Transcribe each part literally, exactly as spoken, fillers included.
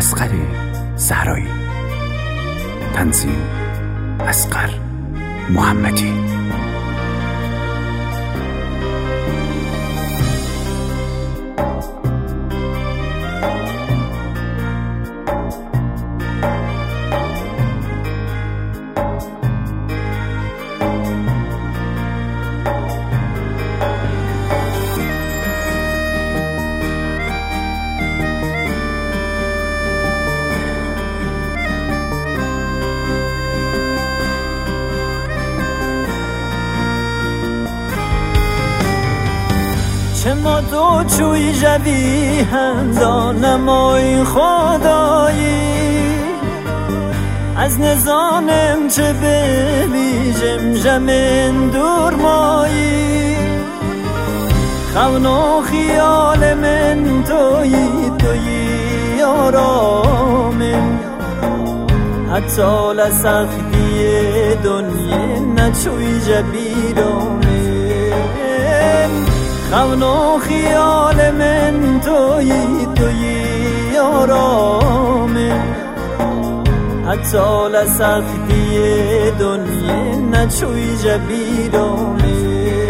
اصغر زهرایی. تنظیم اصغر محمدی. چه ما دو چوی جوی هندا نمای خدایی از نزانم چه ببی جمجم دور مایی خون و خیال من توی توی آرامم حتی لسختی دنیا نچوی جبی رامم خون و خیال من توی توی آرامم حتی لسختی دنیا نچوی جبی رامم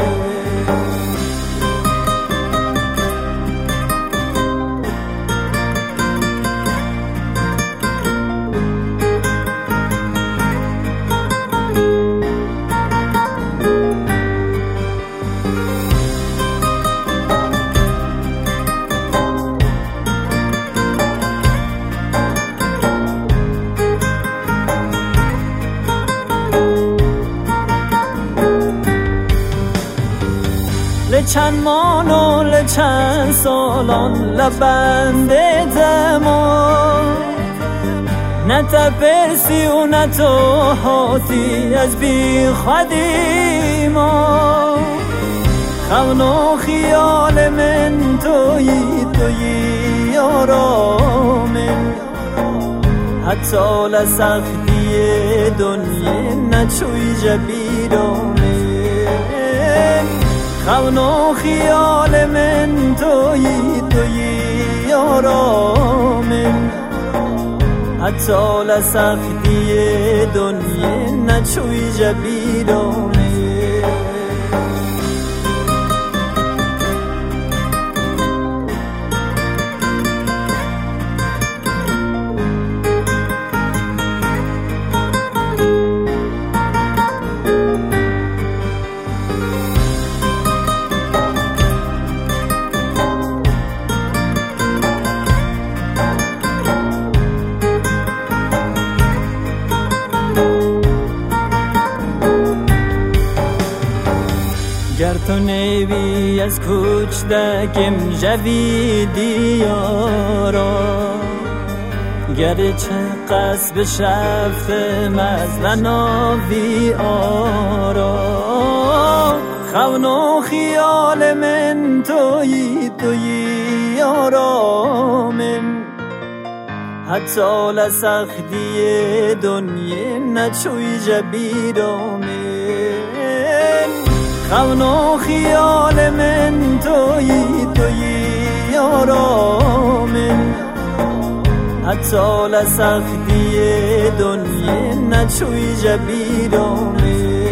لچند مان و لچند سالان لبند زمان نه تپرسی و نه تو حاتی از بی خودی ما خون و خیال من توی توی آرامم حتی لسختی دنیا نچوی جبی رامم خون و خیال من توی توی آرامم حتی لسختی دنیا نچوی جبی رامم گر تو نیوی از کوچ دکم جوی دیارا گر چه قصب شفتم از لناوی آرا خون و خیال من توی توی آرامم حتی لسختی دنیا نچوی جبی رامم خون و خیال من توی توی آرامم حتی لسختی دنیا نچوی جبی رامم